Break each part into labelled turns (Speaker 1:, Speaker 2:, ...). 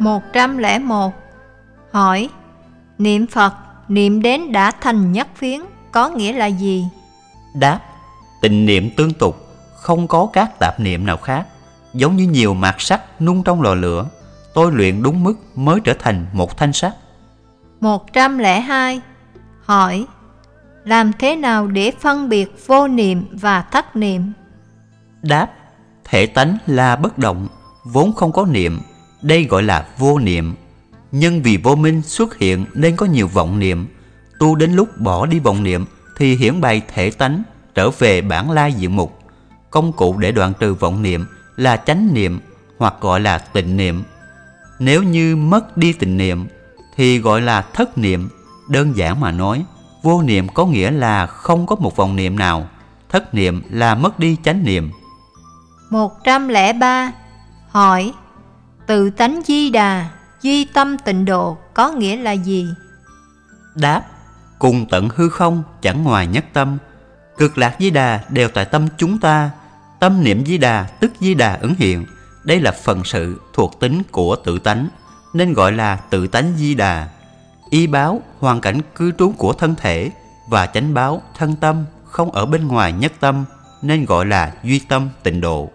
Speaker 1: 101. Hỏi: niệm Phật niệm đến đã thành nhất phiến có nghĩa là gì?
Speaker 2: Đáp: tịnh niệm tương tục, không có các tạp niệm nào khác, giống như nhiều mạt sắt nung trong lò lửa, tôi luyện đúng mức mới trở thành một thanh sắt.
Speaker 1: 102. Hỏi: làm thế nào để phân biệt vô niệm và thất niệm?
Speaker 2: Đáp: thể tánh là bất động, vốn không có niệm, đây gọi là vô niệm. Nhưng vì vô minh xuất hiện nên có nhiều vọng niệm. Tu đến lúc bỏ đi vọng niệm thì hiển bày thể tánh, trở về bản lai diện mục. Công cụ để đoạn trừ vọng niệm là chánh niệm, hoặc gọi là tịnh niệm. Nếu như mất đi tịnh niệm thì gọi là thất niệm. Đơn giản mà nói, vô niệm có nghĩa là không có một vọng niệm nào, thất niệm là mất đi chánh niệm.
Speaker 1: 103. Hỏi: tự tánh di đà, duy tâm tịnh độ có nghĩa là gì?
Speaker 2: Đáp: cùng tận hư không, chẳng ngoài nhất tâm. Cực lạc Di Đà đều tại tâm chúng ta. Tâm niệm Di Đà tức Di Đà ứng hiện. Đây là phần sự thuộc tính của tự tánh, nên gọi là tự tánh Di Đà. Y báo hoàn cảnh cư trú của thân thể, và chánh báo thân tâm không ở bên ngoài nhất tâm, nên gọi là duy tâm tịnh độ.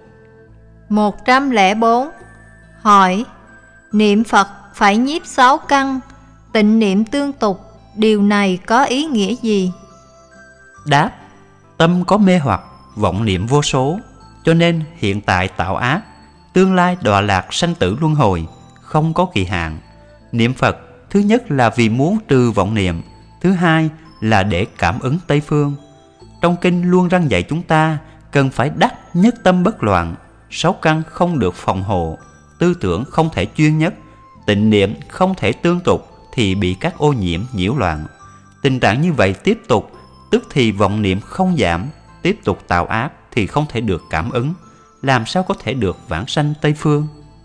Speaker 1: 104. Hỏi: niệm Phật phải nhiếp 6 căn, tịnh niệm tương tục, điều này có ý nghĩa gì?
Speaker 2: Đáp: tâm có mê hoặc, vọng niệm vô số, cho nên hiện tại tạo ác, tương lai đọa lạc sanh tử luân hồi, không có kỳ hạn. Niệm Phật thứ nhất là vì muốn trừ vọng niệm, thứ hai là để cảm ứng Tây Phương. Trong kinh luôn răn dạy chúng ta cần phải đắc nhất tâm bất loạn, 6 căn không được phòng hộ, tư tưởng không thể chuyên nhất, tịnh niệm không thể tương tục thì bị các ô nhiễm nhiễu loạn. Tình trạng như vậy tiếp tục, tức thì vọng niệm không giảm, tiếp tục tạo ác thì không thể được cảm ứng, làm sao có thể được vãng sanh Tây Phương?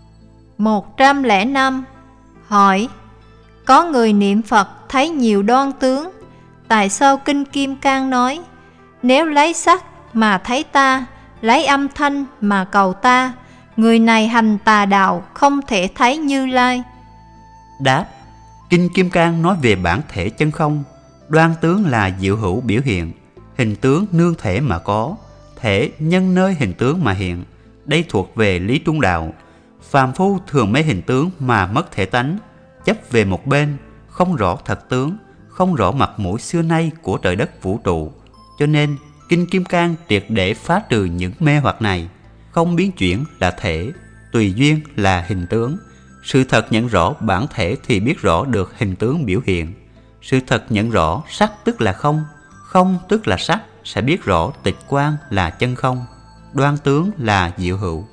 Speaker 1: 105. Hỏi: có người niệm Phật thấy nhiều đoan tướng, tại sao Kinh Kim Cang nói nếu lấy sắc mà thấy ta, lấy âm thanh mà cầu ta, người này hành tà đạo, không thể thấy Như Lai?
Speaker 2: Đáp: Kinh Kim Cang nói về bản thể chân không. Đoan tướng là diệu hữu biểu hiện, hình tướng nương thể mà có, thể nhân nơi hình tướng mà hiện. Đây thuộc về lý trung đạo. Phàm phu thường mấy hình tướng mà mất thể tánh, chấp về một bên, không rõ thật tướng, không rõ mặt mũi xưa nay của trời đất vũ trụ. Cho nên Kinh Kim Cang triệt để phá trừ những mê hoặc này. Không biến chuyển là thể, tùy duyên là hình tướng. Sự thật nhận rõ bản thể thì biết rõ được hình tướng biểu hiện. Sự thật nhận rõ sắc tức là không, không tức là sắc, sẽ biết rõ tịch quang là chân không, đoan tướng là diệu hữu.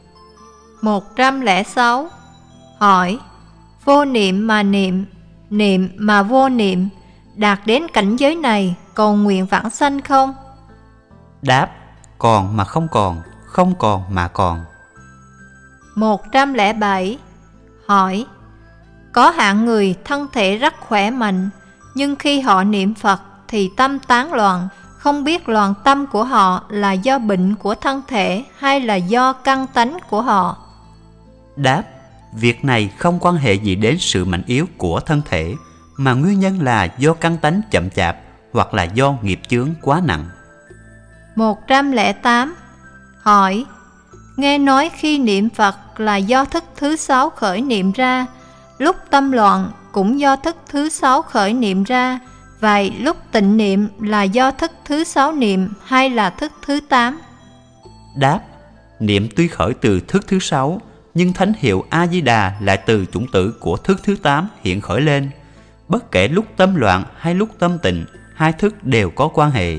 Speaker 1: 106. Hỏi: vô niệm mà niệm, niệm mà vô niệm, đạt đến cảnh giới này cầu nguyện vãng sanh không?
Speaker 2: Đáp: còn mà không còn, không còn mà còn.
Speaker 1: 107. Hỏi: có hạng người thân thể rất khỏe mạnh, nhưng khi họ niệm Phật thì tâm tán loạn, không biết loạn tâm của họ là do bệnh của thân thể hay là do căn tánh của họ?
Speaker 2: Đáp: việc này không quan hệ gì đến sự mạnh yếu của thân thể, mà nguyên nhân là do căn tánh chậm chạp hoặc là do nghiệp chướng quá nặng.
Speaker 1: 108. Hỏi: nghe nói khi niệm Phật là do thức thứ 6 khởi niệm ra, lúc tâm loạn cũng do thức thứ 6 khởi niệm ra, vậy lúc tịnh niệm là do thức thứ 6 niệm hay là thức thứ 8?
Speaker 2: Đáp: niệm tuy khởi từ thức thứ 6, nhưng thánh hiệu A-di-đà lại từ chủng tử của thức thứ 8 hiện khởi lên. Bất kể lúc tâm loạn hay lúc tâm tịnh, hai thức đều có quan hệ.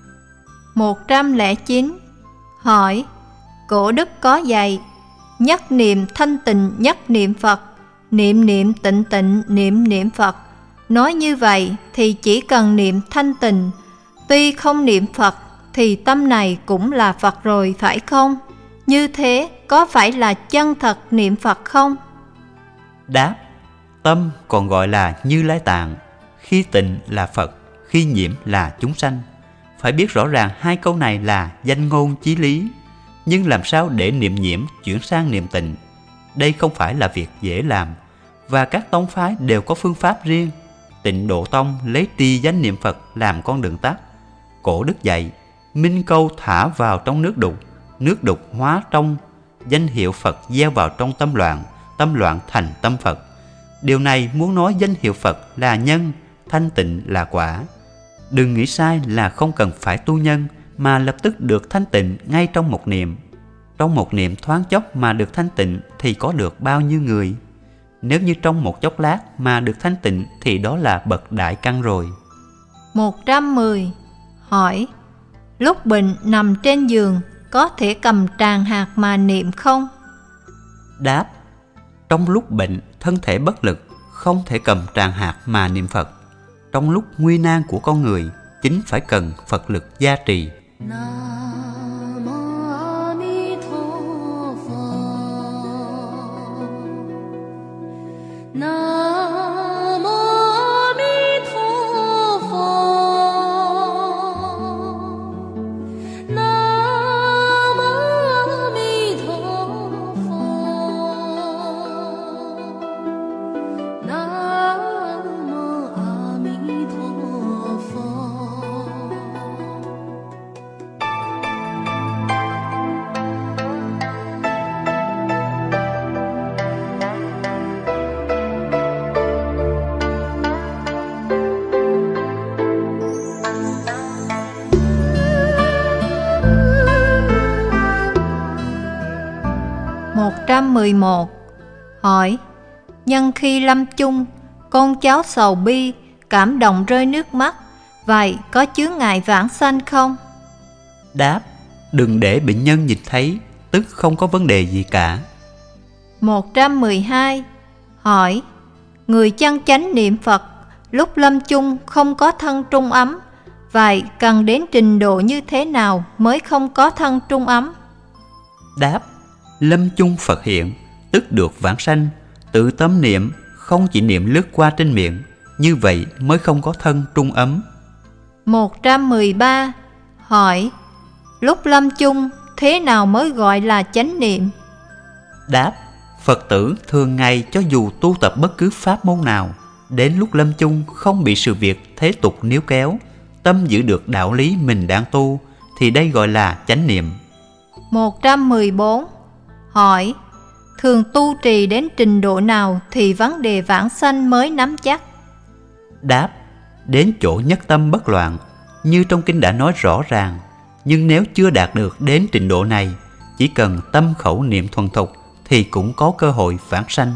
Speaker 1: 109. Hỏi: cổ đức có dạy nhất niệm thanh tịnh nhất niệm Phật, niệm niệm tịnh tịnh niệm niệm Phật. Nói như vậy thì chỉ cần niệm thanh tịnh, tuy không niệm Phật thì tâm này cũng là Phật rồi phải không? Như thế có phải là chân thật niệm Phật không?
Speaker 2: Đáp: tâm còn gọi là Như Lai Tạng, khi tịnh là Phật, khi nhiễm là chúng sanh. Phải biết rõ ràng hai câu này là danh ngôn chí lý. Nhưng làm sao để niệm nhiễm chuyển sang niệm tịnh? Đây không phải là việc dễ làm. và các tông phái đều có phương pháp riêng. Tịnh Độ Tông lấy trì danh niệm Phật làm con đường tắt. Cổ đức dạy minh câu thả vào trong nước đục hóa trong danh hiệu Phật gieo vào trong tâm loạn thành tâm Phật. Điều này muốn nói danh hiệu Phật là nhân, thanh tịnh là quả. Đừng nghĩ sai là không cần phải tu nhân mà lập tức được thanh tịnh ngay trong một niệm. Trong một niệm thoáng chốc mà được thanh tịnh thì có được bao nhiêu người? Nếu như trong một chốc lát mà được thanh tịnh thì đó là bậc đại căn rồi.
Speaker 1: 110. Hỏi: lúc bệnh nằm trên giường có thể cầm tràng hạt mà niệm không?
Speaker 2: Đáp: trong lúc bệnh thân thể bất lực không thể cầm tràng hạt mà niệm Phật. Trong lúc nguy nan của con người chính phải cần Phật lực gia trì.
Speaker 1: Trăm 11. Hỏi: nhân khi lâm chung, con cháu sầu bi, cảm động rơi nước mắt, vậy có chướng ngại vãng sanh không?
Speaker 2: Đáp: đừng để bệnh nhân nhìn thấy, tức không có vấn đề gì cả.
Speaker 1: 112. Hỏi: người chân chánh niệm Phật lúc lâm chung không có thân trung ấm, vậy cần đến trình độ như thế nào mới không có thân trung ấm?
Speaker 2: Đáp: lâm chung Phật hiện, tức được vãng sanh. Tự tâm niệm, không chỉ niệm lướt qua trên miệng, như vậy mới không có thân trung ấm.
Speaker 1: 113. Hỏi: lúc lâm chung thế nào mới gọi là chánh niệm?
Speaker 2: Đáp: Phật tử thường ngày cho dù tu tập bất cứ pháp môn nào, đến lúc lâm chung không bị sự việc thế tục níu kéo, tâm giữ được đạo lý mình đang tu, thì đây gọi là chánh niệm.
Speaker 1: 114. Hỏi: thường tu trì đến trình độ nào thì vấn đề vãng sanh mới nắm chắc?
Speaker 2: Đáp: đến chỗ nhất tâm bất loạn, như trong kinh đã nói rõ ràng. Nhưng nếu chưa đạt được đến trình độ này, chỉ cần tâm khẩu niệm thuần thục thì cũng có cơ hội vãng sanh.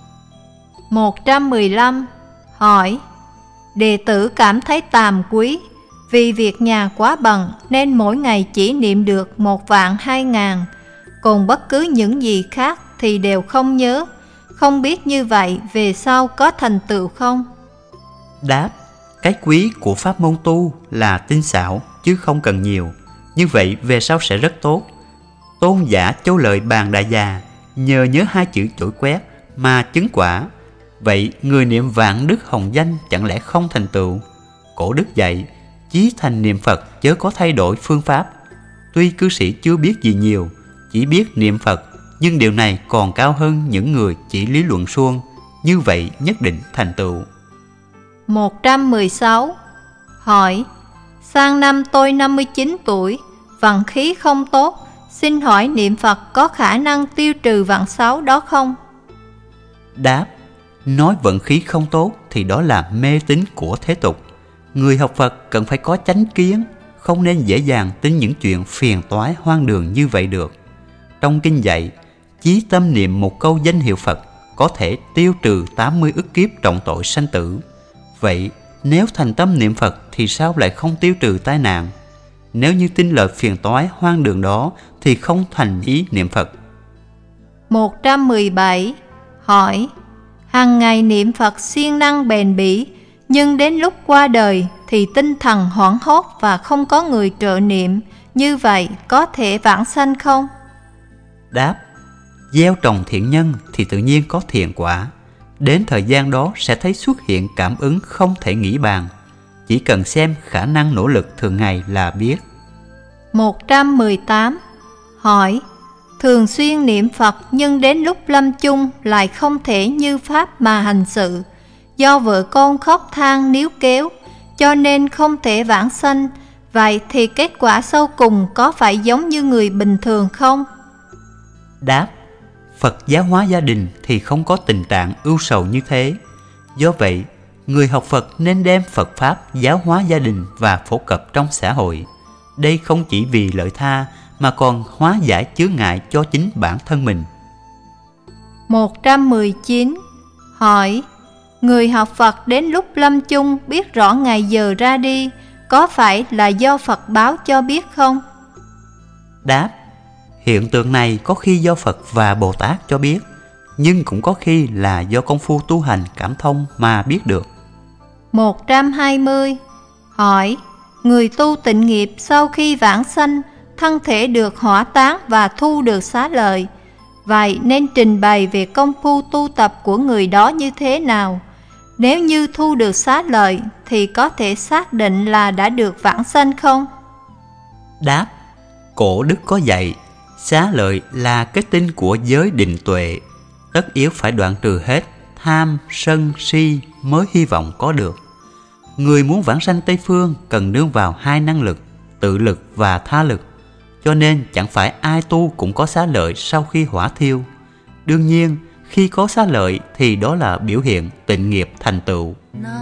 Speaker 1: 115. Hỏi: đệ tử cảm thấy tàm quý, vì việc nhà quá bận nên mỗi ngày chỉ niệm được 1.200.000, còn bất cứ những gì khác thì đều không nhớ, không biết như vậy về sau có thành tựu không?
Speaker 2: Đáp: cái quý của pháp môn tu là tinh xảo chứ không cần nhiều, như vậy về sau sẽ rất tốt. Tôn giả Châu Lợi Bàn Đại Già nhờ nhớ 2 chữ chổi quét mà chứng quả. Vậy người niệm vạn đức hồng danh chẳng lẽ không thành tựu? Cổ đức dạy chí thành niệm Phật chớ có thay đổi phương pháp. Tuy cư sĩ chưa biết gì nhiều, chỉ biết niệm Phật, nhưng điều này còn cao hơn những người chỉ lý luận suông, như vậy nhất định thành tựu.
Speaker 1: 116. Hỏi: sang năm tôi 59 tuổi, vận khí không tốt, xin hỏi niệm Phật có khả năng tiêu trừ vận xấu đó không?
Speaker 2: Đáp: nói vận khí không tốt thì đó là mê tín của thế tục. Người học Phật cần phải có chánh kiến, không nên dễ dàng tin những chuyện phiền toái hoang đường như vậy được. Trong kinh dạy, chí tâm niệm một câu danh hiệu Phật có thể tiêu trừ 80 ức kiếp trọng tội sanh tử. Vậy nếu thành tâm niệm Phật thì sao lại không tiêu trừ tai nạn? Nếu như tin lời phiền toái hoang đường đó thì không thành ý niệm Phật.
Speaker 1: 117. Hỏi: hàng ngày niệm Phật siêng năng bền bỉ, nhưng đến lúc qua đời thì tinh thần hoảng hốt và không có người trợ niệm, như vậy có thể vãng sanh không?
Speaker 2: Đáp: gieo trồng thiện nhân thì tự nhiên có thiện quả. Đến thời gian đó sẽ thấy xuất hiện cảm ứng không thể nghĩ bàn. Chỉ cần xem khả năng nỗ lực thường ngày là biết.
Speaker 1: 118. Hỏi: thường xuyên niệm Phật nhưng đến lúc lâm chung lại không thể như Pháp mà hành sự. Do vợ con khóc than níu kéo, cho nên không thể vãng sanh. Vậy thì kết quả sau cùng có phải giống như người bình thường không?
Speaker 2: Đáp: Phật giáo hóa gia đình thì không có tình trạng ưu sầu như thế. Do vậy, người học Phật nên đem Phật Pháp giáo hóa gia đình và phổ cập trong xã hội. Đây không chỉ vì lợi tha mà còn hóa giải chướng ngại cho chính bản thân mình.
Speaker 1: 119. Hỏi: người học Phật đến lúc lâm chung biết rõ ngày giờ ra đi, có phải là do Phật báo cho biết không?
Speaker 2: Đáp: hiện tượng này có khi do Phật và Bồ Tát cho biết, nhưng cũng có khi là do công phu tu hành cảm thông mà biết được.
Speaker 1: 120. Hỏi: người tu tịnh nghiệp sau khi vãng sanh, thân thể được hỏa táng và thu được xá lợi. Vậy nên trình bày về công phu tu tập của người đó như thế nào? Nếu như thu được xá lợi thì có thể xác định là đã được vãng sanh không?
Speaker 2: Đáp: cổ đức có dạy, xá lợi là kết tinh của giới định tuệ, tất yếu phải đoạn trừ hết tham, sân, si mới hy vọng có được. Người muốn vãng sanh Tây Phương cần nương vào hai năng lực, tự lực và tha lực, cho nên chẳng phải ai tu cũng có xá lợi sau khi hỏa thiêu. Đương nhiên, khi có xá lợi thì đó là biểu hiện tịnh nghiệp thành tựu.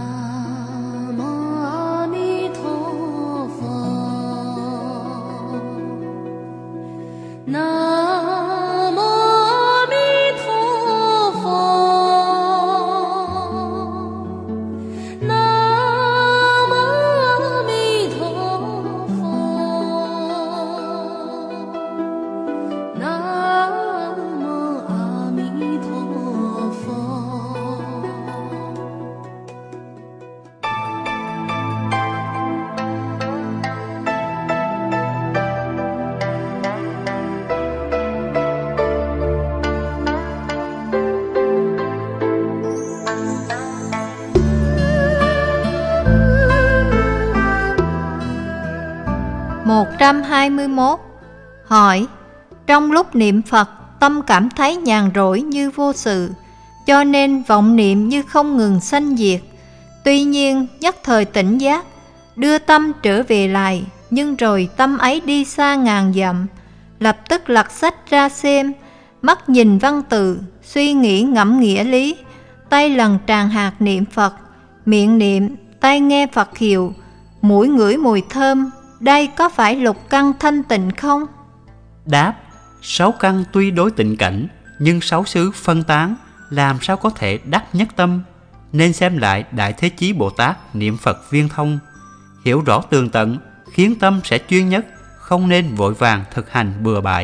Speaker 1: Một 121. Hỏi: trong lúc niệm Phật, tâm cảm thấy nhàn rỗi như vô sự, cho nên vọng niệm như không ngừng sanh diệt. Tuy nhiên nhất thời tỉnh giác, đưa tâm trở về lại, nhưng rồi tâm ấy đi xa ngàn dặm. Lập tức lật sách ra xem, mắt nhìn văn tự, suy nghĩ ngẫm nghĩa lý, tay lần tràng hạt niệm Phật, miệng niệm, tai nghe Phật hiệu, mũi ngửi mùi thơm. Đây có phải lục căn thanh tịnh không?
Speaker 2: Đáp: 6 căn tuy đối tịnh cảnh, nhưng 6 xứ phân tán, làm sao có thể đắc nhất tâm. Nên xem lại Đại Thế Chí Bồ Tát niệm Phật viên thông, hiểu rõ tường tận, khiến tâm sẽ chuyên nhất, không nên vội vàng thực hành bừa bãi.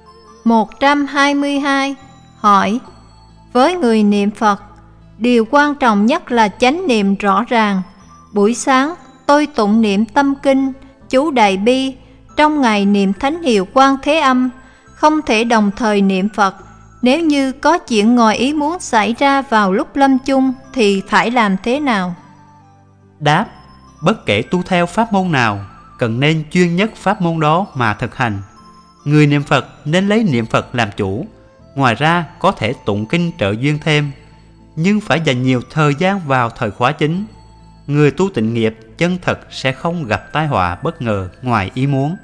Speaker 1: 122. Hỏi: với người niệm Phật, điều quan trọng nhất là chánh niệm rõ ràng. Buổi sáng tôi tụng niệm tâm kinh, chú Đại Bi, trong ngày niệm thánh hiệu Quan Thế Âm, không thể đồng thời niệm Phật. Nếu như có chuyện ngoài ý muốn xảy ra vào lúc lâm chung thì phải làm thế nào?
Speaker 2: Đáp: bất kể tu theo pháp môn nào, cần nên chuyên nhất pháp môn đó mà thực hành. Người niệm Phật nên lấy niệm Phật làm chủ, ngoài ra có thể tụng kinh trợ duyên thêm, nhưng phải dành nhiều thời gian vào thời khóa chính. Người tu tịnh nghiệp chân thật sẽ không gặp tai họa bất ngờ ngoài ý muốn.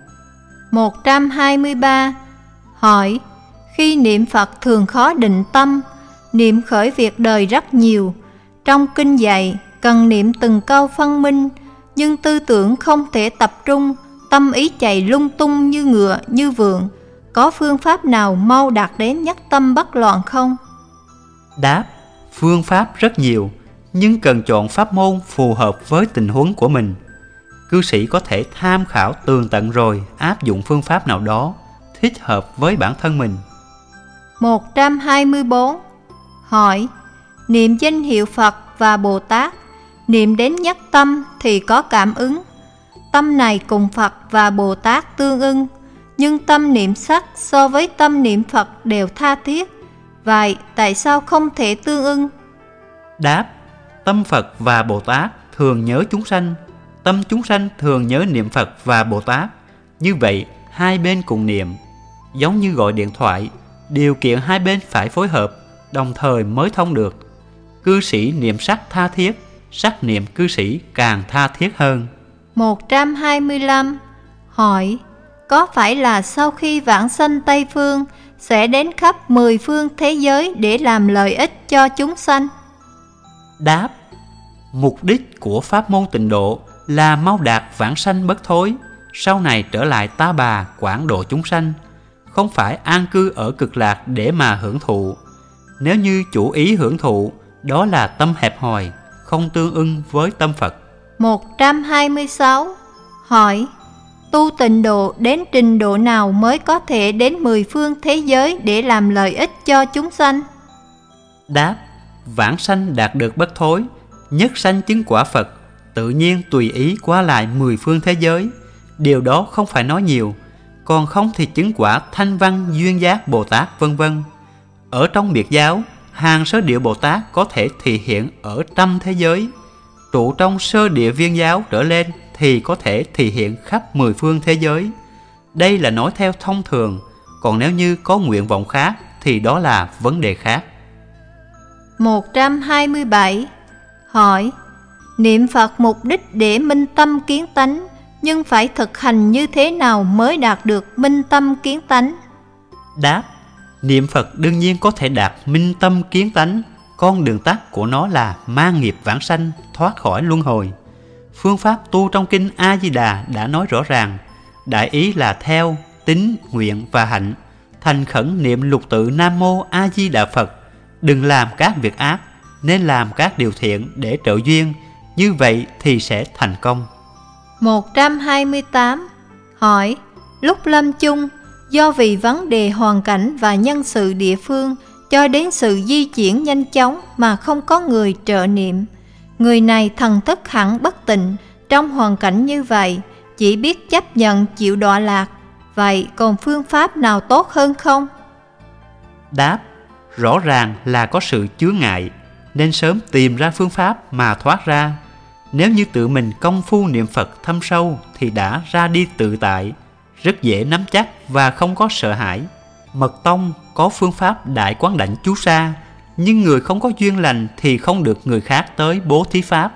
Speaker 1: 123. Hỏi: khi niệm Phật thường khó định tâm, niệm khởi việc đời rất nhiều. Trong kinh dạy cần niệm từng câu phân minh, nhưng tư tưởng không thể tập trung, tâm ý chạy lung tung như ngựa như vượn. Có phương pháp nào mau đạt đến nhất tâm bất loạn không?
Speaker 2: Đáp: phương pháp rất nhiều, nhưng cần chọn pháp môn phù hợp với tình huống của mình. Cư sĩ có thể tham khảo tường tận rồi áp dụng phương pháp nào đó thích hợp với bản thân mình.
Speaker 1: 124. Hỏi: niệm danh hiệu Phật và Bồ Tát, niệm đến nhất tâm thì có cảm ứng. Tâm này cùng Phật và Bồ Tát tương ưng, nhưng tâm niệm sắc so với tâm niệm Phật đều tha thiết. Vậy tại sao không thể tương ưng?
Speaker 2: Đáp: tâm Phật và Bồ Tát thường nhớ chúng sanh, tâm chúng sanh thường nhớ niệm Phật và Bồ Tát. Như vậy hai bên cùng niệm, giống như gọi điện thoại, điều kiện hai bên phải phối hợp, đồng thời mới thông được. Cư sĩ niệm sắc tha thiết, sắc niệm cư sĩ càng tha thiết hơn.
Speaker 1: 125. Hỏi: có phải là sau khi vãng sanh Tây Phương sẽ đến khắp 10 phương thế giới để làm lợi ích cho chúng sanh?
Speaker 2: Đáp: mục đích của pháp môn tịnh độ là mau đạt vãng sanh bất thối, sau này trở lại Ta Bà quảng độ chúng sanh, không phải an cư ở cực lạc để mà hưởng thụ. Nếu như chủ ý hưởng thụ, đó là tâm hẹp hòi, không tương ưng với tâm Phật.
Speaker 1: 126. Hỏi: tu tịnh độ đến trình độ nào mới có thể đến 10 phương thế giới để làm lợi ích cho chúng sanh?
Speaker 2: Đáp: vãng sanh đạt được bất thối, nhất sanh chứng quả Phật, tự nhiên tùy ý qua lại 10 phương thế giới. Điều đó không phải nói nhiều, còn không thì chứng quả Thanh Văn Duyên Giác Bồ Tát vân vân. Ở trong biệt giáo, hàng sơ địa Bồ Tát có thể thị hiện ở trăm thế giới, trụ trong sơ địa viên giáo trở lên thì có thể thị hiện khắp 10 phương thế giới. Đây là nói theo thông thường, còn nếu như có nguyện vọng khác thì đó là vấn đề khác.
Speaker 1: 127. Hỏi: niệm Phật mục đích để minh tâm kiến tánh, nhưng phải thực hành như thế nào mới đạt được minh tâm kiến tánh?
Speaker 2: Đáp: niệm Phật đương nhiên có thể đạt minh tâm kiến tánh, con đường tắt của nó là mang nghiệp vãng sanh, thoát khỏi luân hồi. Phương pháp tu trong kinh A Di Đà đã nói rõ ràng, đại ý là theo tín, nguyện và hạnh, thành khẩn niệm lục tự Nam Mô A Di Đà Phật, đừng làm các việc ác, nên làm các điều thiện để trợ duyên, như vậy thì sẽ thành công.
Speaker 1: 128. Hỏi: lúc lâm chung, do vì vấn đề hoàn cảnh và nhân sự địa phương cho đến sự di chuyển nhanh chóng mà không có người trợ niệm, người này thần thức hẳn bất tịnh. Trong hoàn cảnh như vậy, chỉ biết chấp nhận chịu đọa lạc. Vậy còn phương pháp nào tốt hơn không?
Speaker 2: Đáp: rõ ràng là có sự chướng ngại, nên sớm tìm ra phương pháp mà thoát ra. Nếu như tự mình công phu niệm Phật thâm sâu thì đã ra đi tự tại, rất dễ nắm chắc và không có sợ hãi. Mật tông có phương pháp đại quán đảnh chú sa, nhưng người không có duyên lành thì không được người khác tới bố thí pháp.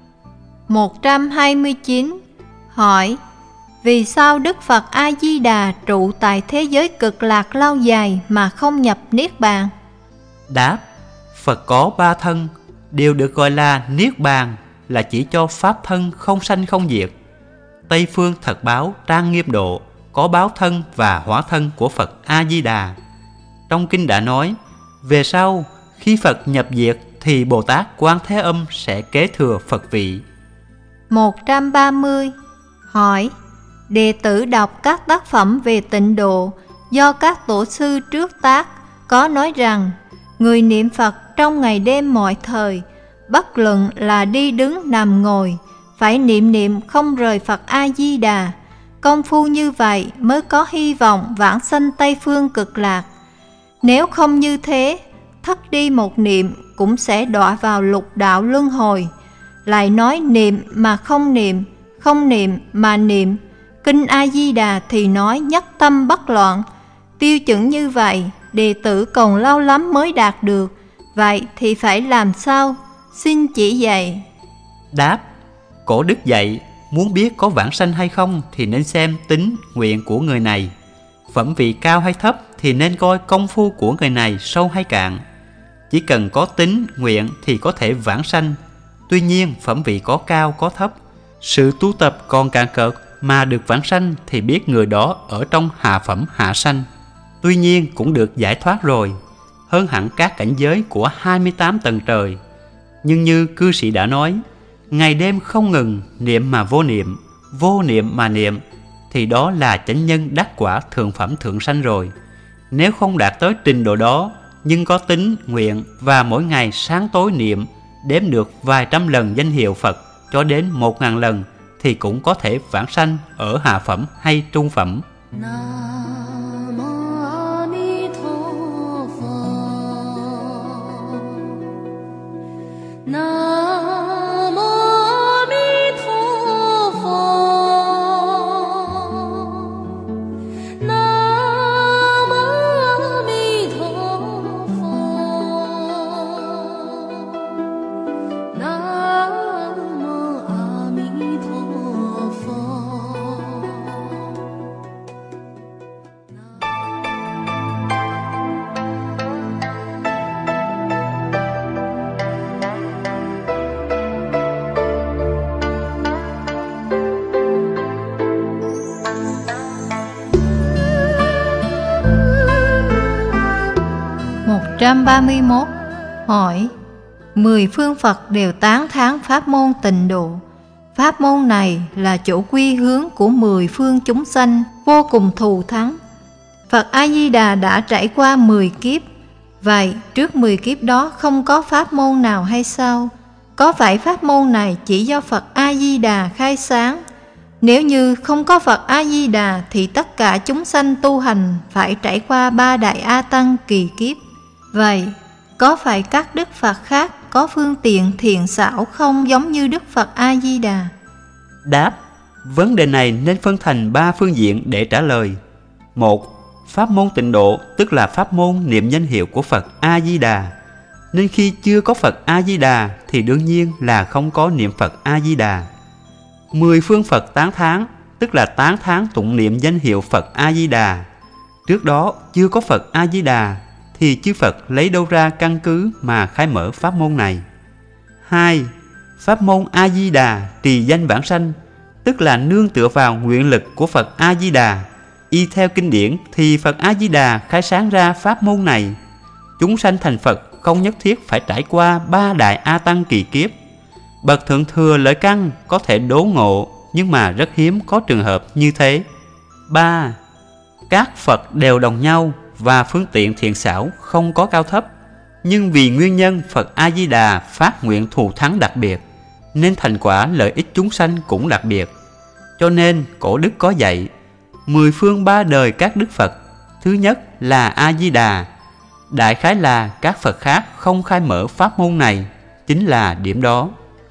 Speaker 1: 129. Hỏi: vì sao Đức Phật A-di-đà trụ tại thế giới cực lạc lâu dài mà không nhập Niết Bàn?
Speaker 2: Đáp: Phật có 3 thân, đều được gọi là Niết Bàn, là chỉ cho pháp thân không sanh không diệt. Tây phương thật báo trang nghiêm độ có báo thân và hóa thân của Phật A-di-đà. Trong kinh đã nói, về sau khi Phật nhập diệt thì Bồ Tát Quan Thế Âm sẽ kế thừa Phật vị.
Speaker 1: 130. Hỏi: đệ tử đọc các tác phẩm về tịnh độ do các tổ sư trước tác có nói rằng, người niệm Phật trong ngày đêm mọi thời, bất luận là đi đứng nằm ngồi, phải niệm niệm không rời Phật A-di-đà. Công phu như vậy mới có hy vọng vãng sanh Tây phương cực lạc. Nếu không như thế, thất đi một niệm cũng sẽ đọa vào lục đạo luân hồi. Lại nói niệm mà không niệm, không niệm mà niệm. Kinh A-di-đà thì nói nhất tâm bất loạn. Tiêu chuẩn như vậy, đệ tử còn lâu lắm mới đạt được. Vậy thì phải làm sao? Xin chỉ dạy.
Speaker 2: Đáp: cổ đức dạy, muốn biết có vãng sanh hay không thì nên xem tính, nguyện của người này. Phẩm vị cao hay thấp thì nên coi công phu của người này sâu hay cạn. Chỉ cần có tính, nguyện thì có thể vãng sanh. Tuy nhiên phẩm vị có cao có thấp, sự tu tập còn cạn cợt mà được vãng sanh thì biết người đó ở trong hạ phẩm hạ sanh. Tuy nhiên cũng được giải thoát rồi, hơn hẳn các cảnh giới của 28 tầng trời. Nhưng như cư sĩ đã nói, ngày đêm không ngừng niệm mà vô niệm, vô niệm mà niệm, thì đó là chánh nhân đắc quả thượng phẩm thượng sanh rồi. Nếu không đạt tới trình độ đó, nhưng có tính, nguyện và mỗi ngày sáng tối niệm, đếm được vài trăm lần danh hiệu Phật cho đến 1000 lần, thì cũng có thể vãng sanh ở hạ phẩm hay trung phẩm.
Speaker 1: 131. Hỏi: 10 phương Phật đều tán thán pháp môn tịnh độ. Pháp môn này là chỗ quy hướng của 10 phương chúng sanh vô cùng thù thắng. Phật A-di-đà đã trải qua 10 kiếp. Vậy trước 10 kiếp đó không có pháp môn nào hay sao? Có phải pháp môn này chỉ do Phật A-di-đà khai sáng? Nếu như không có Phật A-di-đà thì tất cả chúng sanh tu hành phải trải qua 3 đại A Tăng kỳ kiếp. Vậy có phải các đức Phật khác có phương tiện thiện xảo không giống như Đức Phật A-di-đà?
Speaker 2: Đáp: vấn đề này nên phân thành 3 phương diện để trả lời. 1. Pháp môn tịnh độ tức là pháp môn niệm danh hiệu của Phật A-di-đà. Nên khi chưa có Phật A-di-đà thì đương nhiên là không có niệm Phật A-di-đà. 10 phương Phật tán thán tức là tán thán tụng niệm danh hiệu Phật A-di-đà. Trước đó chưa có Phật A-di-đà thì chư Phật lấy đâu ra căn cứ mà khai mở pháp môn này. 2. Pháp môn A-di-đà trì danh vãng sanh tức là nương tựa vào nguyện lực của Phật A-di-đà. Y theo kinh điển thì Phật A-di-đà khai sáng ra pháp môn này. Chúng sanh thành Phật không nhất thiết phải trải qua 3 đại A Tăng kỳ kiếp. Bậc thượng thừa lợi căn có thể đố ngộ, nhưng mà rất hiếm có trường hợp như thế. 3. Các Phật đều đồng nhau và phương tiện thiện xảo không có cao thấp, nhưng vì nguyên nhân Phật A-di-đà phát nguyện thù thắng đặc biệt, nên thành quả lợi ích chúng sanh cũng đặc biệt. Cho nên cổ đức có dạy 10 phương 3 đời các đức Phật. Thứ nhất là A-di-đà. Đại khái là các Phật khác không khai mở pháp môn này, chính là điểm đó.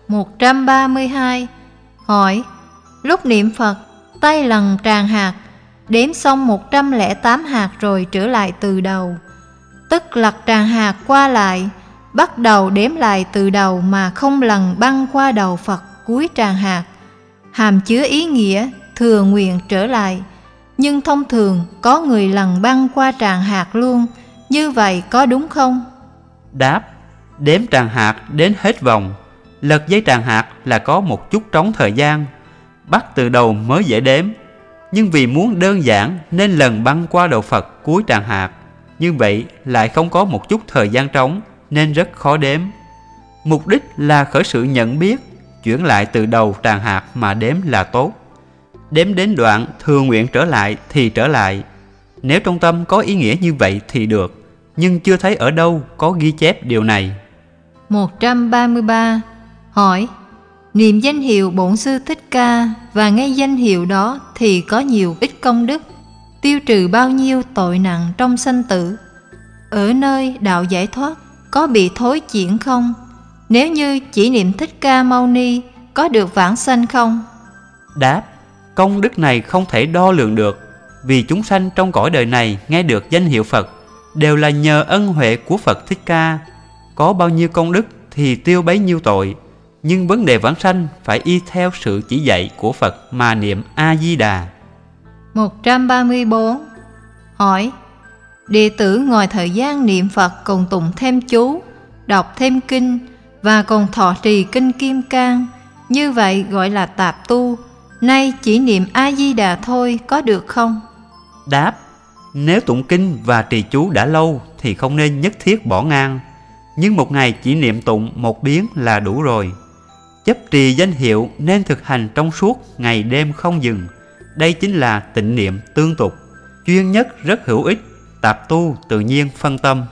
Speaker 1: 132. Hỏi: lúc niệm Phật, tay lần tràng hạt, đếm xong 108 hạt rồi trở lại từ đầu, tức lật tràng hạt qua lại, bắt đầu đếm lại từ đầu mà không lần băng qua đầu Phật cuối tràng hạt, hàm chứa ý nghĩa thừa nguyện trở lại. Nhưng thông thường có người lần băng qua tràng hạt luôn, như vậy có đúng không?
Speaker 2: Đáp: đếm tràng hạt đến hết vòng. Lật dây tràng hạt là có một chút trống thời gian, bắt từ đầu mới dễ đếm. Nhưng vì muốn đơn giản nên lần băng qua đầu Phật cuối tràng hạt. Như vậy lại không có một chút thời gian trống nên rất khó đếm. Mục đích là khởi sự nhận biết, chuyển lại từ đầu tràng hạt mà đếm là tốt. Đếm đến đoạn thừa nguyện trở lại thì trở lại. Nếu trong tâm có ý nghĩa như vậy thì được, nhưng chưa thấy ở đâu có ghi chép điều này.
Speaker 1: 133. Hỏi: niệm danh hiệu Bổn Sư Thích Ca và nghe danh hiệu đó thì có nhiều ít công đức, tiêu trừ bao nhiêu tội nặng trong sanh tử? Ở nơi đạo giải thoát có bị thối chuyển không? Nếu như chỉ niệm Thích Ca Mâu Ni có được vãng sanh không?
Speaker 2: Đáp: công đức này không thể đo lường được, vì chúng sanh trong cõi đời này nghe được danh hiệu Phật đều là nhờ ân huệ của Phật Thích Ca. Có bao nhiêu công đức thì tiêu bấy nhiêu tội. Nhưng vấn đề vãng sanh phải y theo sự chỉ dạy của Phật mà niệm A-di-đà.
Speaker 1: 134. Hỏi: đệ tử ngoài thời gian niệm Phật còn tụng thêm chú, đọc thêm kinh và còn thọ trì kinh Kim Cang, như vậy gọi là tạp tu. Nay chỉ niệm A-di-đà thôi có được không?
Speaker 2: Đáp: nếu tụng kinh và trì chú đã lâu thì không nên nhất thiết bỏ ngang, nhưng một ngày chỉ niệm tụng một biến là đủ rồi. Chấp trì danh hiệu nên thực hành trong suốt ngày đêm không dừng. Đây chính là tịnh niệm tương tục, chuyên nhất rất hữu ích, tạp tu tự nhiên phân tâm.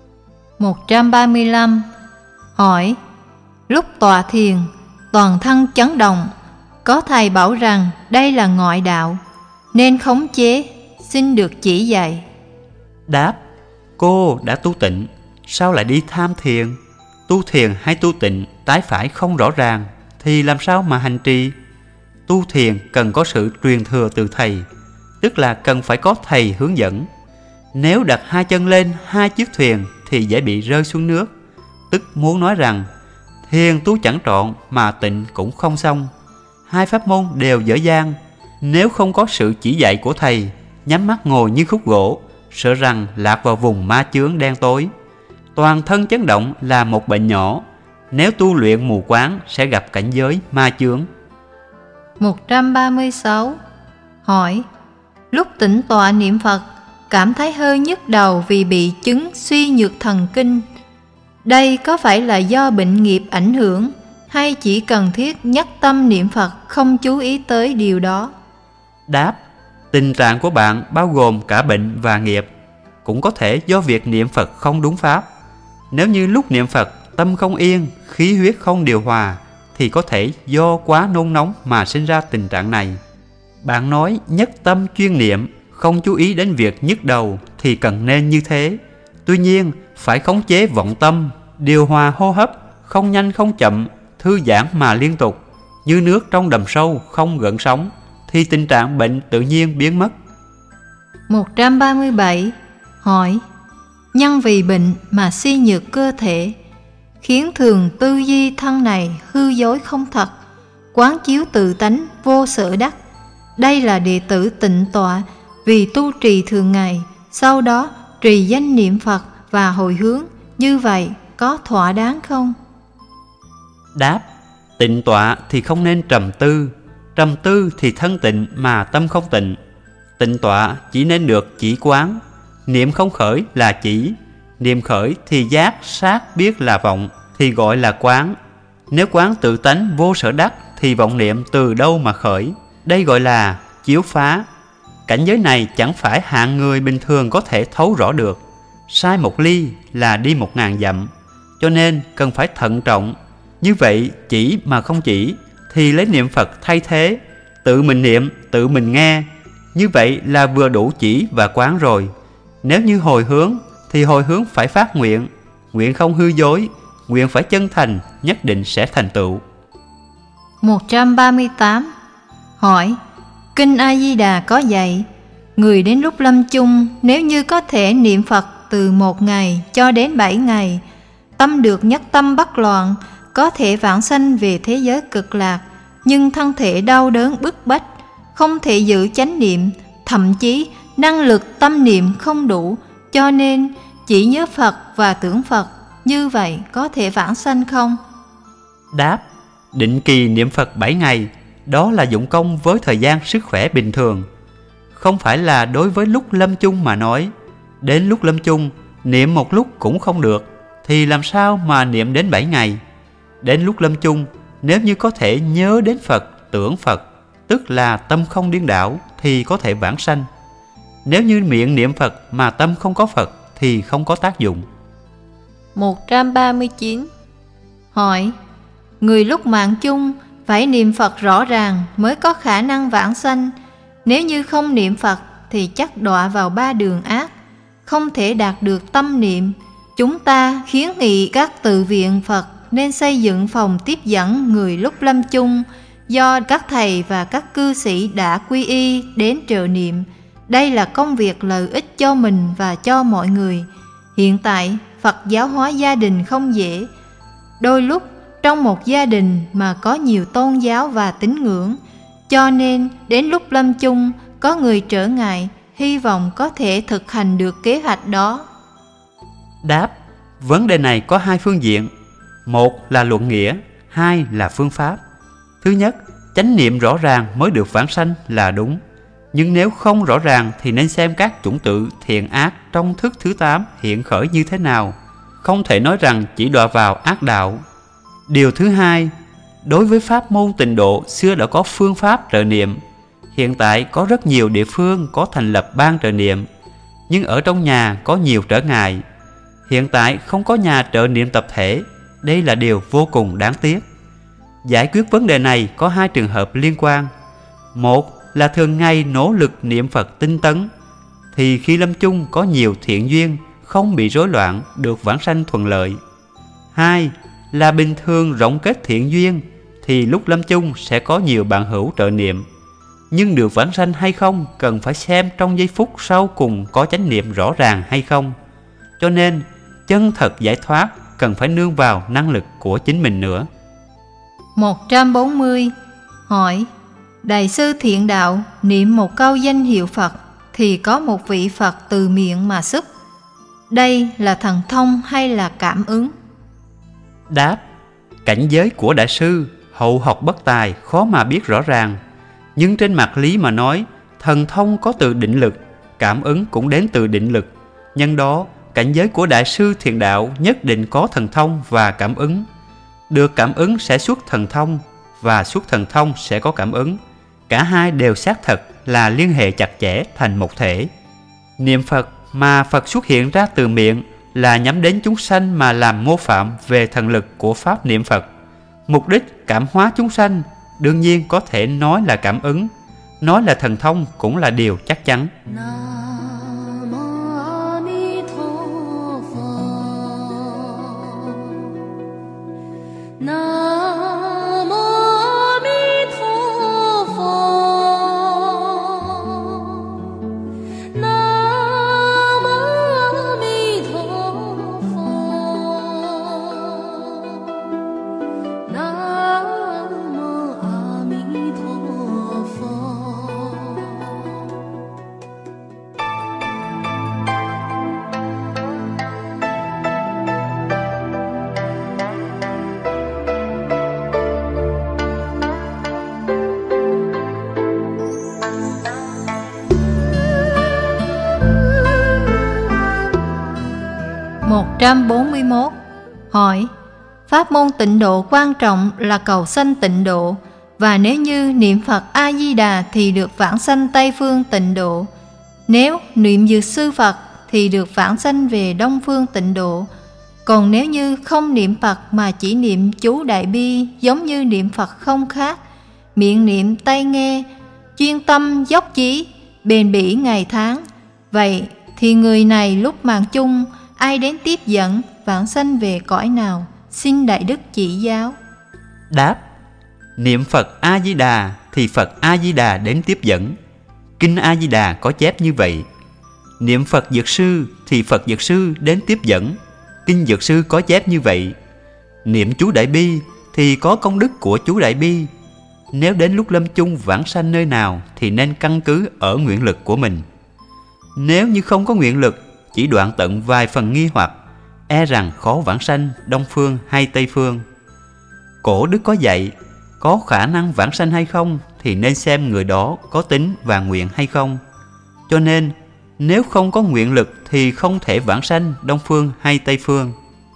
Speaker 1: 135. Hỏi: lúc tọa thiền toàn thân chấn động, có thầy bảo rằng đây là ngoại đạo, nên khống chế, xin được chỉ dạy.
Speaker 2: Đáp: cô đã tu tịnh, sao lại đi tham thiền? Tu thiền hay tu tịnh tái phải không rõ ràng thì làm sao mà hành trì? Tu thiền cần có sự truyền thừa từ thầy, tức là cần phải có thầy hướng dẫn. Nếu đặt hai chân lên hai chiếc thuyền thì dễ bị rơi xuống nước, tức muốn nói rằng thiền tu chẳng trọn mà tịnh cũng không xong. Hai pháp môn đều dở dang. Nếu không có sự chỉ dạy của thầy, nhắm mắt ngồi như khúc gỗ, sợ rằng lạc vào vùng ma chướng đen tối. Toàn thân chấn động là một bệnh nhỏ, nếu tu luyện mù quáng sẽ gặp cảnh giới ma chướng.
Speaker 1: 136. Hỏi: lúc tĩnh tọa niệm Phật, cảm thấy hơi nhức đầu vì bị chứng suy nhược thần kinh. Đây có phải là do bệnh nghiệp ảnh hưởng, hay chỉ cần thiết nhất tâm niệm Phật, không chú ý tới điều đó?
Speaker 2: Đáp: tình trạng của bạn bao gồm cả bệnh và nghiệp, cũng có thể do việc niệm Phật không đúng pháp. Nếu như lúc niệm Phật tâm không yên, khí huyết không điều hòa, thì có thể do quá nôn nóng mà sinh ra tình trạng này. Bạn nói nhất tâm chuyên niệm, không chú ý đến việc nhức đầu thì cần nên như thế. Tuy nhiên, phải khống chế vọng tâm, điều hòa hô hấp, không nhanh không chậm, thư giãn mà liên tục, như nước trong đầm sâu không gợn sóng, thì tình trạng bệnh tự nhiên biến mất.
Speaker 1: 137. Hỏi: nhân vì bệnh mà suy nhược cơ thể, khiến thường tư duy thân này hư dối không thật, quán chiếu tự tánh vô sở đắc. Đây là đệ tử tịnh tọa vì tu trì thường ngày, sau đó trì danh niệm Phật và hồi hướng, như vậy có thỏa đáng không?
Speaker 2: Đáp: tịnh tọa thì không nên trầm tư thì thân tịnh mà tâm không tịnh. Tịnh tọa chỉ nên được chỉ quán, niệm không khởi là chỉ, niệm khởi thì giác sát biết là vọng, thì gọi là quán. Nếu quán tự tánh vô sở đắc thì vọng niệm từ đâu mà khởi? Đây gọi là chiếu phá. Cảnh giới này chẳng phải hạng người bình thường có thể thấu rõ được. Sai một ly là đi 1000 dặm, cho nên cần phải thận trọng. Như vậy chỉ mà không chỉ thì lấy niệm Phật thay thế, tự mình niệm, tự mình nghe. Như vậy là vừa đủ chỉ và quán rồi. Nếu như hồi hướng thì hồi hướng phải phát nguyện, nguyện không hư dối, nguyện phải chân thành, nhất định sẽ thành tựu.
Speaker 1: 138. Hỏi: Kinh A Di Đà có dạy, người đến lúc lâm chung nếu như có thể niệm Phật từ 1 ngày cho đến 7 ngày, tâm được nhất tâm bất loạn, có thể vãng sanh về thế giới cực lạc, nhưng thân thể đau đớn bức bách, không thể giữ chánh niệm, thậm chí năng lực tâm niệm không đủ, cho nên chỉ nhớ Phật và tưởng Phật, như vậy có thể vãng sanh không?
Speaker 2: Đáp: định kỳ niệm Phật 7 ngày, đó là dụng công với thời gian sức khỏe bình thường, không phải là đối với lúc lâm chung mà nói. Đến lúc lâm chung niệm một lúc cũng không được, thì làm sao mà niệm đến 7 ngày? Đến lúc lâm chung, nếu như có thể nhớ đến Phật, tưởng Phật, tức là tâm không điên đảo, thì có thể vãng sanh. Nếu như miệng niệm Phật mà tâm không có Phật thì không có tác dụng.
Speaker 1: 139. Hỏi: người lúc mạng chung phải niệm Phật rõ ràng mới có khả năng vãng sanh. Nếu như không niệm Phật thì chắc đọa vào 3 đường ác, không thể đạt được tâm niệm. Chúng ta khuyến nghị các tự viện Phật nên xây dựng phòng tiếp dẫn người lúc lâm chung, do các thầy và các cư sĩ đã quy y đến trợ niệm. Đây là công việc lợi ích cho mình và cho mọi người. Hiện tại Phật giáo hóa gia đình không dễ. Đôi lúc trong một gia đình mà có nhiều tôn giáo và tín ngưỡng, cho nên đến lúc lâm chung có người trở ngại, hy vọng có thể thực hành được kế hoạch đó.
Speaker 2: Đáp: vấn đề này có 2 phương diện. Một là luận nghĩa, 2 là phương pháp. Thứ nhất, chánh niệm rõ ràng mới được vãng sanh là đúng. Nhưng nếu không rõ ràng thì nên xem các chủng tử thiện ác trong thức thứ 8 hiện khởi như thế nào. Không thể nói rằng chỉ đọa vào ác đạo. Điều thứ hai, đối với pháp môn tịnh độ xưa đã có phương pháp trợ niệm. Hiện tại có rất nhiều địa phương có thành lập ban trợ niệm, nhưng ở trong nhà có nhiều trở ngại. Hiện tại không có nhà trợ niệm tập thể. Đây là điều vô cùng đáng tiếc. Giải quyết vấn đề này có 2 trường hợp liên quan. Một là thường ngày nỗ lực niệm Phật tinh tấn, thì khi lâm chung có nhiều thiện duyên, không bị rối loạn, được vãng sanh thuận lợi. 2 là bình thường rộng kết thiện duyên, thì lúc lâm chung sẽ có nhiều bạn hữu trợ niệm. Nhưng được vãng sanh hay không cần phải xem trong giây phút sau cùng có chánh niệm rõ ràng hay không. Cho nên chân thật giải thoát cần phải nương vào năng lực của chính mình nữa.
Speaker 1: 140. Hỏi: Đại sư Thiện Đạo niệm một câu danh hiệu Phật thì có một vị Phật từ miệng mà xuất. Đây là thần thông hay là cảm ứng?
Speaker 2: Đáp: cảnh giới của đại sư hậu học bất tài, khó mà biết rõ ràng. Nhưng trên mặt lý mà nói, thần thông có từ định lực, cảm ứng cũng đến từ định lực. Nhân đó, cảnh giới của đại sư thiền đạo nhất định có thần thông và cảm ứng. Được cảm ứng sẽ xuất thần thông, và xuất thần thông sẽ có cảm ứng. Cả hai đều xác thật là liên hệ chặt chẽ thành một thể. Niệm Phật mà Phật xuất hiện ra từ miệng là nhắm đến chúng sanh mà làm mô phạm về thần lực của pháp niệm Phật. Mục đích cảm hóa chúng sanh, đương nhiên có thể nói là cảm ứng, nói là thần thông cũng là điều chắc chắn.
Speaker 1: Một 141. Hỏi: pháp môn tịnh độ quan trọng là cầu sanh tịnh độ, và nếu như niệm Phật A-di-đà thì được vãng sanh Tây phương tịnh độ. Nếu niệm Dược Sư Phật thì được vãng sanh về Đông phương tịnh độ. Còn nếu như không niệm Phật mà chỉ niệm chú Đại Bi, giống như niệm Phật không khác, miệng niệm tai nghe, chuyên tâm dốc chí, bền bỉ ngày tháng, vậy thì người này lúc màng chung, ai đến tiếp dẫn, vãng sanh về cõi nào? Xin Đại Đức chỉ giáo.
Speaker 2: Đáp: niệm Phật A-di-đà thì Phật A-di-đà đến tiếp dẫn. Kinh A-di-đà có chép như vậy. Niệm Phật Dược Sư thì Phật Dược Sư đến tiếp dẫn. Kinh Dược Sư có chép như vậy. Niệm chú Đại Bi thì có công đức của chú Đại Bi. Nếu đến lúc lâm chung vãng sanh nơi nào thì nên căn cứ ở nguyện lực của mình. Nếu như không có nguyện lực, chỉ đoạn tận vài phần nghi hoặc, e rằng khó vãng sanh Đông phương hay Tây phương. Cổ đức có dạy, có khả năng vãng sanh hay không thì nên xem người đó có tính và nguyện hay không. Cho nên nếu không có nguyện lực thì không thể vãng sanh Đông phương hay Tây phương.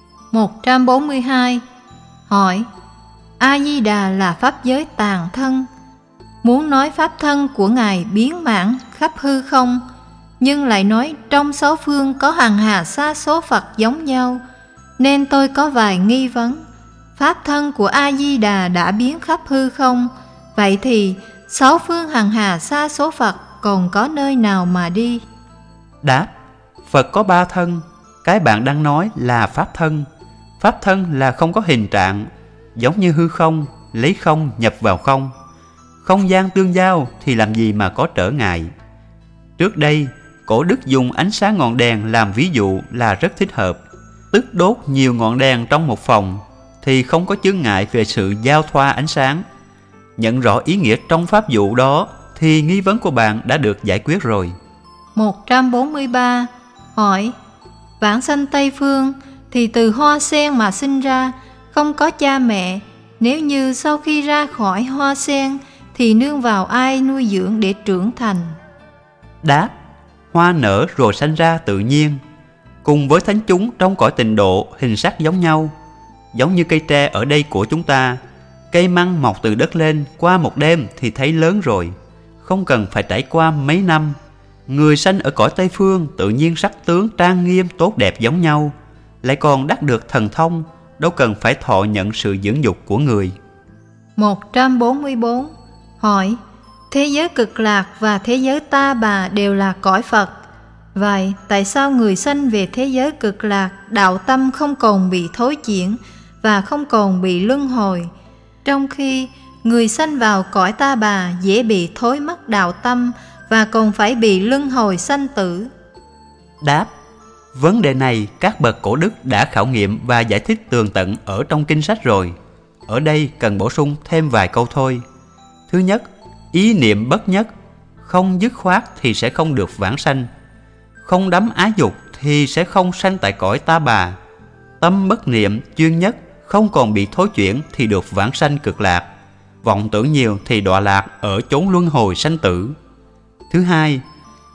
Speaker 1: 142. Hỏi: A-di-đà là pháp giới tàn thân. Muốn nói pháp thân của Ngài biến mãn khắp hư không, nhưng lại nói trong sáu phương có hằng hà sa số Phật giống nhau, nên tôi có vài nghi vấn. Pháp thân của A-di-đà đã biến khắp hư không, vậy thì sáu phương hằng hà sa số Phật còn có nơi nào mà đi?
Speaker 2: Đáp: Phật có ba thân. Cái bạn đang nói là pháp thân. Pháp thân là không có hình trạng, giống như hư không, lấy không nhập vào không. Không gian tương giao thì làm gì mà có trở ngại. Trước đây, Cổ đức dùng ánh sáng ngọn đèn làm ví dụ là rất thích hợp. Tức đốt nhiều ngọn đèn trong một phòng thì không có chướng ngại về sự giao thoa ánh sáng. Nhận rõ ý nghĩa trong pháp dụ đó thì nghi vấn của bạn đã được giải quyết rồi.
Speaker 1: 143. Hỏi: vãng sanh Tây phương thì từ hoa sen mà sinh ra, không có cha mẹ. Nếu như sau khi ra khỏi hoa sen thì nương vào ai nuôi dưỡng để trưởng thành?
Speaker 2: Đáp: hoa nở rồi sanh ra tự nhiên. Cùng với thánh chúng trong cõi tịnh độ hình sắc giống nhau. Giống như cây tre ở đây của chúng ta, cây măng mọc từ đất lên qua một đêm thì thấy lớn rồi, không cần phải trải qua mấy năm. Người sanh ở cõi Tây phương tự nhiên sắc tướng trang nghiêm tốt đẹp giống nhau, lại còn đắc được thần thông, đâu cần phải thọ nhận sự dưỡng dục của người.
Speaker 1: 144. Hỏi: thế giới cực lạc và thế giới Ta Bà đều là cõi Phật. Vậy tại sao người sanh về thế giới cực lạc, đạo tâm không còn bị thối chuyển và không còn bị luân hồi, trong khi người sanh vào cõi Ta Bà dễ bị thối mất đạo tâm và còn phải bị luân hồi sanh tử?
Speaker 2: Đáp: vấn đề này các bậc cổ đức đã khảo nghiệm và giải thích tường tận ở trong kinh sách rồi. Ở đây cần bổ sung thêm vài câu thôi. Thứ nhất, ý niệm bất nhất, không dứt khoát thì sẽ không được vãng sanh. Không đắm ái dục thì sẽ không sanh tại cõi Ta Bà. Tâm bất niệm chuyên nhất, không còn bị thối chuyển thì được vãng sanh cực lạc. Vọng tưởng nhiều thì đọa lạc ở chốn luân hồi sanh tử. Thứ hai,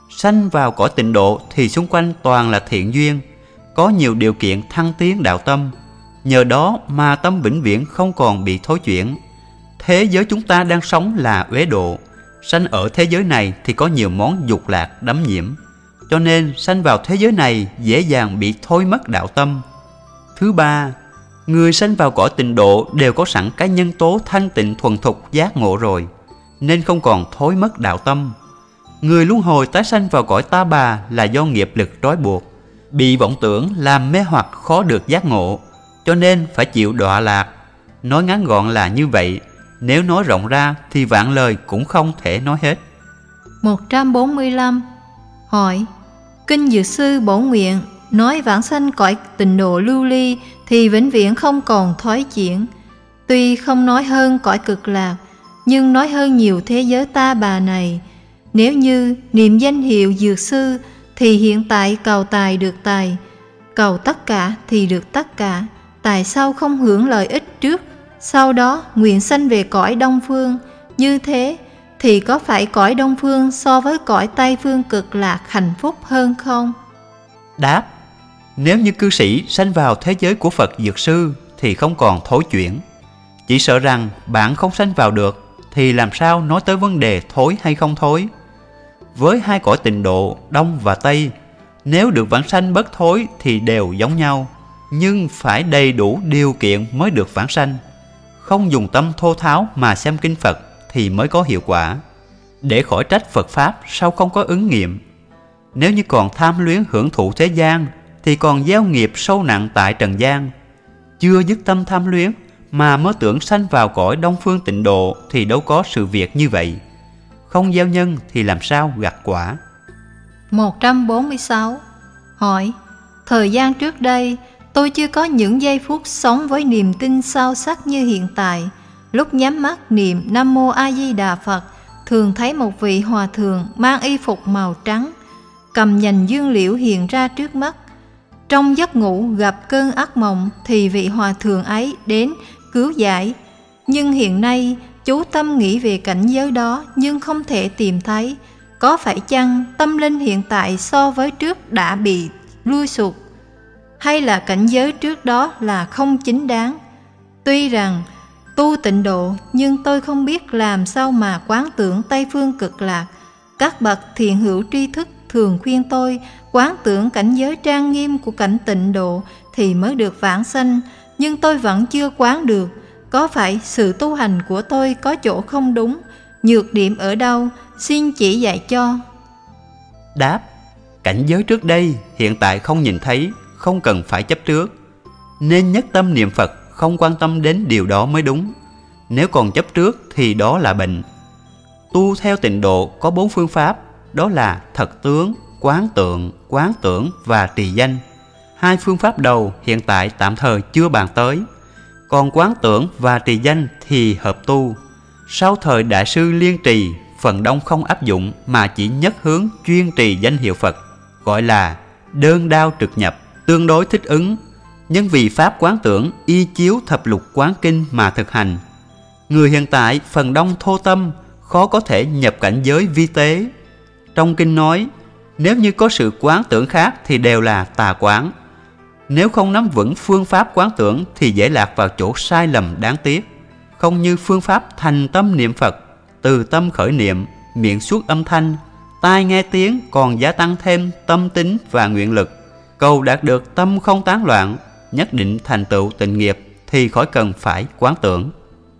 Speaker 2: Sanh vào cõi tịnh độ thì xung quanh toàn là thiện duyên, có nhiều điều kiện thăng tiến đạo tâm. Nhờ đó mà tâm vĩnh viễn không còn bị thối chuyển. Thế giới chúng ta đang sống là uế độ. Sanh ở thế giới này thì có nhiều món dục lạc đắm nhiễm, cho nên sanh vào thế giới này dễ dàng bị thôi mất đạo tâm. Thứ ba, người sanh vào cõi tịnh độ đều có sẵn cái nhân tố thanh tịnh thuần thục giác ngộ rồi, nên không còn thối mất đạo tâm. Người luân hồi tái sanh vào cõi ta bà là do nghiệp lực trói buộc, bị vọng tưởng làm mê hoặc khó được giác ngộ, cho nên phải chịu đọa lạc. Nói ngắn gọn là như vậy, nếu nói rộng ra thì vạn lời cũng không thể nói hết.
Speaker 1: 145. Hỏi: Kinh Dược Sư bổ nguyện nói vãng sanh cõi tịnh độ lưu ly thì vĩnh viễn không còn thoái chuyển. Tuy không nói hơn cõi cực lạc, nhưng nói hơn nhiều thế giới ta bà này. Nếu như niệm danh hiệu Dược Sư thì hiện tại cầu tài được tài, cầu tất cả thì được tất cả. Tại sao không hưởng lợi ích trước, sau đó nguyện sanh về cõi Đông Phương? Như thế thì có phải cõi Đông Phương so với cõi Tây Phương cực lạc hạnh phúc hơn không?
Speaker 2: Đáp: Nếu như cư sĩ sanh vào thế giới của Phật Dược Sư thì không còn thối chuyển. Chỉ sợ rằng bạn không sanh vào được thì làm sao nói tới vấn đề thối hay không thối. Với hai cõi tịnh độ Đông và Tây, nếu được vãng sanh bất thối thì đều giống nhau, nhưng phải đầy đủ điều kiện mới được vãng sanh. Không dùng tâm thô tháo mà xem kinh Phật thì mới có hiệu quả. Để khỏi trách Phật Pháp sao không có ứng nghiệm. Nếu như còn tham luyến hưởng thụ thế gian thì còn gieo nghiệp sâu nặng tại trần gian. Chưa dứt tâm tham luyến mà mới tưởng sanh vào cõi Đông Phương tịnh độ thì đâu có sự việc như vậy. Không gieo nhân thì làm sao gặt quả.
Speaker 1: 146. Hỏi: Thời gian trước đây tôi chưa có những giây phút sống với niềm tin sâu sắc như hiện tại. Lúc nhắm mắt niệm Nam Mô A Di Đà Phật, thường thấy một vị hòa thượng mang y phục màu trắng, cầm nhành dương liễu hiện ra trước mắt. Trong giấc ngủ gặp cơn ác mộng thì vị hòa thượng ấy đến cứu giải. Nhưng hiện nay chú tâm nghĩ về cảnh giới đó nhưng không thể tìm thấy. Có phải chăng tâm linh hiện tại so với trước đã bị lui sụt, hay là cảnh giới trước đó là không chính đáng? Tuy rằng tu tịnh độ nhưng tôi không biết làm sao mà quán tưởng Tây Phương cực lạc. Các bậc thiện hữu tri thức thường khuyên tôi quán tưởng cảnh giới trang nghiêm của cảnh tịnh độ thì mới được vãng sanh, nhưng tôi vẫn chưa quán được. Có phải sự tu hành của tôi có chỗ không đúng? Nhược điểm ở đâu? Xin chỉ dạy cho.
Speaker 2: Đáp: Cảnh giới trước đây hiện tại không nhìn thấy, không cần phải chấp trước, nên nhất tâm niệm Phật, không quan tâm đến điều đó mới đúng. Nếu còn chấp trước thì đó là bệnh. Tu theo tịnh độ có 4 phương pháp, đó là thật tướng, quán tưởng và trì danh. 2 phương pháp đầu hiện tại tạm thời chưa bàn tới, còn quán tưởng và trì danh thì hợp tu. Sau thời Đại sư Liên Trì, phần đông không áp dụng mà chỉ nhất hướng chuyên trì danh hiệu Phật, gọi là đơn đao trực nhập, tương đối thích ứng. Nhưng vì pháp quán tưởng y chiếu thập lục quán kinh mà thực hành. Người hiện tại phần đông thô tâm, khó có thể nhập cảnh giới vi tế. Trong kinh nói, nếu như có sự quán tưởng khác thì đều là tà quán. Nếu không nắm vững phương pháp quán tưởng thì dễ lạc vào chỗ sai lầm đáng tiếc. Không như phương pháp thành tâm niệm Phật, từ tâm khởi niệm, miệng xuất âm thanh, tai nghe tiếng, còn gia tăng thêm tâm tính và nguyện lực, cầu đạt được tâm không tán loạn, nhất định thành tựu tịnh nghiệp thì khỏi cần phải quán tưởng.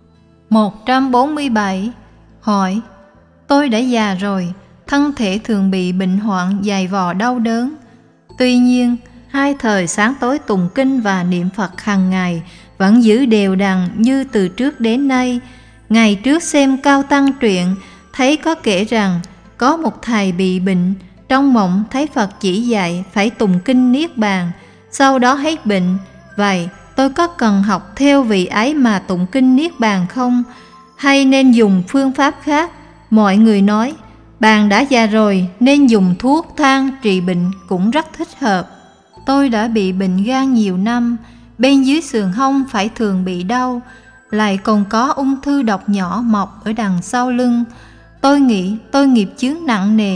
Speaker 1: 147. Hỏi: Tôi đã già rồi, thân thể thường bị bệnh hoạn dày vò đau đớn. Tuy nhiên 2 thời sáng tối tụng kinh và niệm Phật hàng ngày vẫn giữ đều đặn như từ trước đến nay. Ngày trước xem Cao Tăng truyện, thấy có kể rằng có một thầy bị bệnh, trong mộng thấy Phật chỉ dạy phải tụng kinh Niết Bàn, sau đó hết bệnh. Vậy tôi có cần học theo vị ấy mà tụng kinh Niết Bàn không? Hay nên dùng phương pháp khác? Mọi người nói bạn đã già rồi nên dùng thuốc thang trị bệnh cũng rất thích hợp. Tôi đã bị bệnh gan nhiều năm, bên dưới sườn hông phải thường bị đau, lại còn có ung thư độc nhỏ mọc ở đằng sau lưng. Tôi nghĩ tôi nghiệp chướng nặng nề,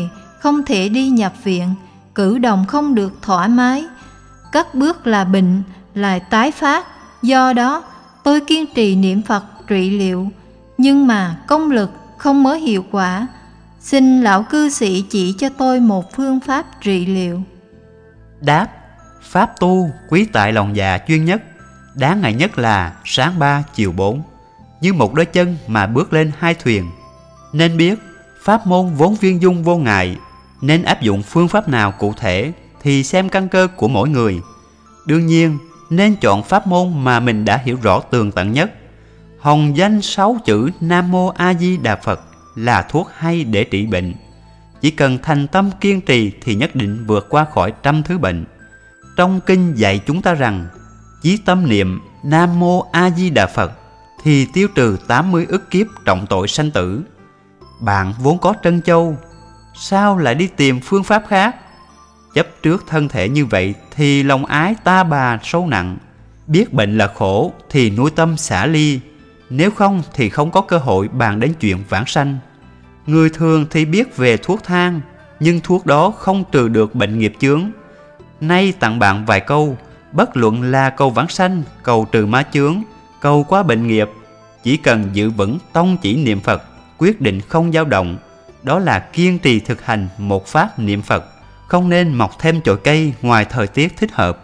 Speaker 1: không thể đi nhập viện, cử động không được thoải mái, cất bước là bệnh, lại tái phát. Do đó, tôi kiên trì niệm Phật trị liệu, nhưng mà công lực không mới hiệu quả. Xin lão cư sĩ chỉ cho tôi một phương pháp trị liệu.
Speaker 2: Đáp: pháp tu quý tại lòng già chuyên nhất, đáng ngại nhất là sáng 3 chiều 4, như một đôi chân mà bước lên hai thuyền. Nên biết pháp môn vốn viên dung vô ngại, nên áp dụng phương pháp nào cụ thể thì xem căn cơ của mỗi người. Đương nhiên nên chọn pháp môn mà mình đã hiểu rõ tường tận nhất. Hồng danh 6 chữ Nam Mô A Di Đà Phật là thuốc hay để trị bệnh. Chỉ cần thành tâm kiên trì thì nhất định vượt qua khỏi trăm thứ bệnh. Trong kinh dạy chúng ta rằng chí tâm niệm Nam Mô A Di Đà Phật thì tiêu trừ 80 ức kiếp trọng tội sanh tử. Bạn vốn có trân châu, sao lại đi tìm phương pháp khác? Chấp trước thân thể như vậy thì lòng ái ta bà sâu nặng. Biết bệnh là khổ thì nuôi tâm xả ly, nếu không thì không có cơ hội bàn đến chuyện vãng sanh. Người thường thì biết về thuốc thang, nhưng thuốc đó không trừ được bệnh nghiệp chướng. Nay tặng bạn vài câu, bất luận là cầu vãng sanh, cầu trừ ma chướng, cầu qua bệnh nghiệp, chỉ cần giữ vững tông chỉ niệm Phật, quyết định không dao động, đó là kiên trì thực hành một pháp niệm Phật, không nên mọc thêm chồi cây ngoài thời tiết thích hợp.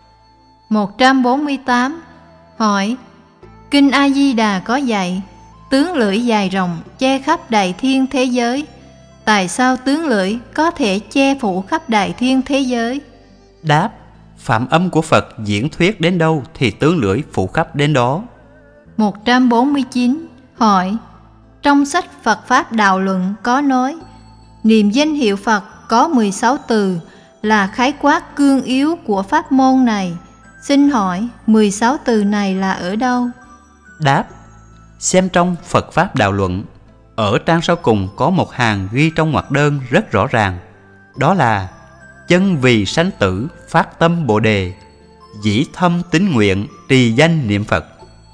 Speaker 1: 148. Hỏi: Kinh A Di Đà có dạy tướng lưỡi dài rộng che khắp đại thiên thế giới. Tại sao tướng lưỡi có thể che phủ khắp đại thiên thế giới?
Speaker 2: Đáp: phạm âm của Phật diễn thuyết đến đâu thì tướng lưỡi phủ khắp đến đó.
Speaker 1: 149. Hỏi: trong sách Phật Pháp Đạo Luận có nói niệm danh hiệu Phật có 16 từ là khái quát cương yếu của pháp môn này. Xin hỏi 16 từ này là ở đâu?
Speaker 2: Đáp: xem trong Phật Pháp Đạo Luận, ở trang sau cùng có một hàng ghi trong ngoặc đơn rất rõ ràng. Đó là: chân vì sanh tử phát tâm Bồ Đề, dĩ thâm tín nguyện trì danh niệm Phật.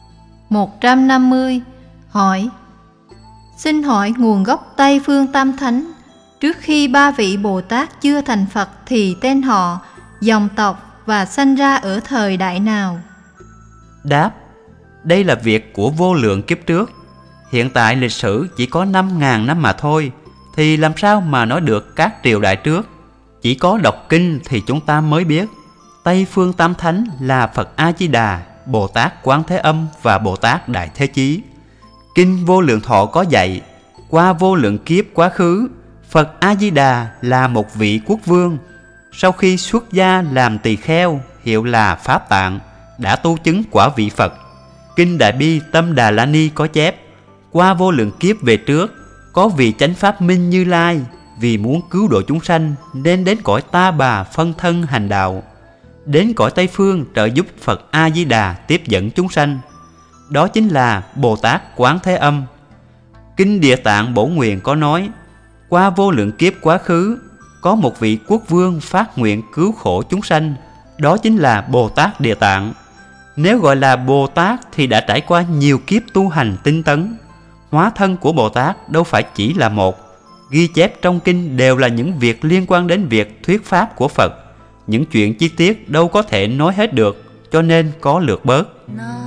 Speaker 1: 150. Hỏi: xin hỏi nguồn gốc Tây Phương Tam Thánh, trước khi ba vị Bồ Tát chưa thành Phật thì tên họ, dòng tộc và sanh ra ở thời đại nào?
Speaker 2: Đáp: đây là việc của vô lượng kiếp trước. Hiện tại lịch sử chỉ có 5.000 năm mà thôi, thì làm sao mà nói được các triều đại trước. Chỉ có đọc kinh thì chúng ta mới biết Tây Phương Tam Thánh là Phật A Di Đà, Bồ Tát Quán Thế Âm và Bồ Tát Đại Thế Chí. Kinh Vô Lượng Thọ có dạy qua vô lượng kiếp quá khứ, Phật A Di Đà là một vị quốc vương. Sau khi xuất gia làm tỳ kheo, hiệu là Pháp Tạng, đã tu chứng quả vị Phật. Kinh Đại Bi Tâm Đà La Ni có chép qua vô lượng kiếp về trước, có vị chánh pháp Minh Như Lai vì muốn cứu độ chúng sanh nên đến cõi Ta Bà phân thân hành đạo, đến cõi Tây Phương trợ giúp Phật A Di Đà tiếp dẫn chúng sanh. Đó chính là Bồ Tát Quán Thế Âm. Kinh Địa Tạng Bổ Nguyện có nói qua vô lượng kiếp quá khứ, có một vị quốc vương phát nguyện cứu khổ chúng sanh, đó chính là Bồ Tát Địa Tạng. Nếu gọi là Bồ Tát thì đã trải qua nhiều kiếp tu hành tinh tấn. Hóa thân của Bồ Tát đâu phải chỉ là một. Ghi chép trong kinh đều là những việc liên quan đến việc thuyết pháp của Phật. Những chuyện chi tiết đâu có thể nói hết được, cho nên có lược bớt.